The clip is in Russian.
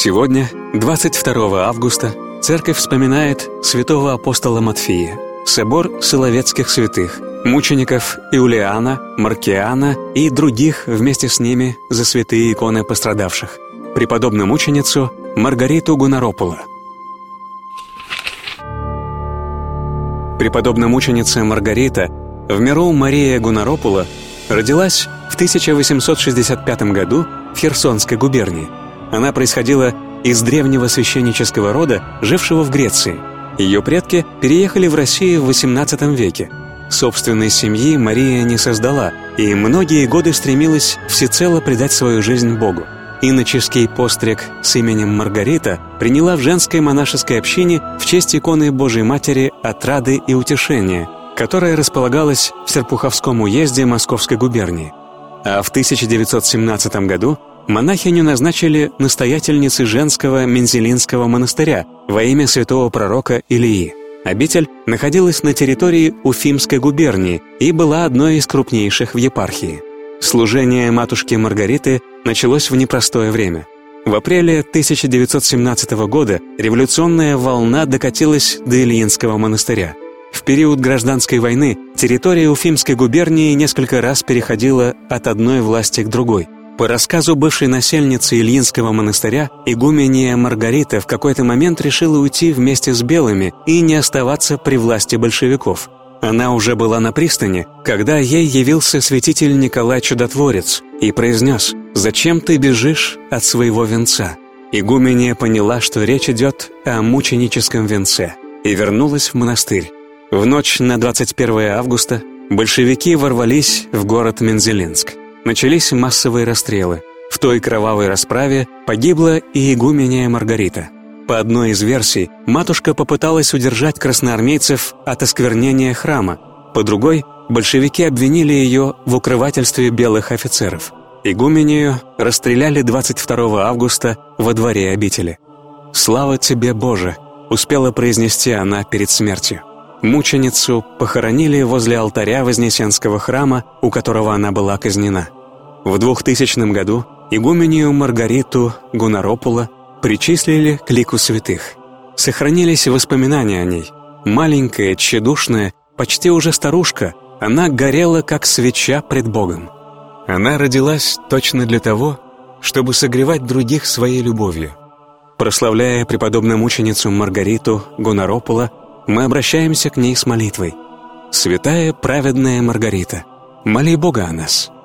Сегодня, 22 августа, Церковь вспоминает святого апостола Матфея, собор Соловецких святых, мучеников Иулиана, Маркиана и других вместе с ними за святые иконы пострадавших, преподобную-мученицу Маргариту Гунаропула. Преподобная-мученица Маргарита, в миру Мария Гунаропула, родилась в 1865 году в Херсонской губернии. Она происходила из древнего священнического рода, жившего в Греции. Ее предки переехали в Россию в XVIII веке. Собственной семьи Мария не создала и многие годы стремилась всецело предать свою жизнь Богу. Иноческий постриг с именем Маргарита приняла в женской монашеской общине в честь иконы Божией Матери Отрады и Утешения, которая располагалась в Серпуховском уезде Московской губернии. А в 1917 году монахиню назначили настоятельницей женского Мензелинского монастыря во имя святого пророка Илии. Обитель находилась на территории Уфимской губернии и была одной из крупнейших в епархии. Служение матушки Маргариты началось в непростое время. В апреле 1917 года революционная волна докатилась до Ильинского монастыря. В период гражданской войны территория Уфимской губернии несколько раз переходила от одной власти к другой. По рассказу бывшей насельницы Ильинского монастыря, игуменья Маргарита в какой-то момент решила уйти вместе с белыми и не оставаться при власти большевиков. Она уже была на пристани, когда ей явился святитель Николай Чудотворец и произнес: «Зачем ты бежишь от своего венца?» Игуменья поняла, что речь идет о мученическом венце, и вернулась в монастырь. В ночь на 21 августа большевики ворвались в город Мензелинск. Начались массовые расстрелы. В той кровавой расправе погибла и игуменья Маргарита. По одной из версий, матушка попыталась удержать красноармейцев от осквернения храма. По другой, большевики обвинили ее в укрывательстве белых офицеров. Игуменью расстреляли 22 августа во дворе обители. «Слава тебе, Боже!» — успела произнести она перед смертью. Мученицу похоронили возле алтаря Вознесенского храма, у которого она была казнена. В 2000 году игуменью Маргариту Гунаропула причислили к лику святых. Сохранились воспоминания о ней. Маленькая, тщедушная, почти уже старушка, она горела, как свеча пред Богом. Она родилась точно для того, чтобы согревать других своей любовью. Прославляя преподобную мученицу Маргариту Гунаропула, мы обращаемся к ней с молитвой. «Святая праведная Маргарита, моли Бога о нас».